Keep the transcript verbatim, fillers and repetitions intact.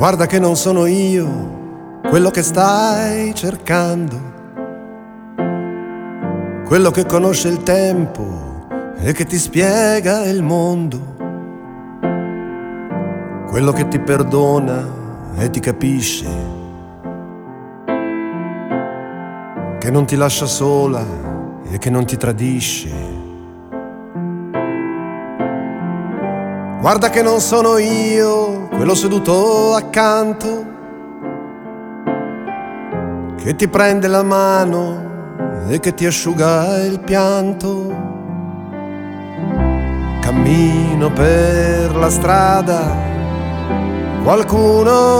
Guarda che non sono io quello che stai cercando, quello che conosce il tempo e che ti spiega il mondo, quello che ti perdona e ti capisce, che non ti lascia sola e che non ti tradisce. Guarda che non sono io quello seduto accanto, che ti prende la mano e che ti asciuga il pianto. Cammino per la strada, qualcuno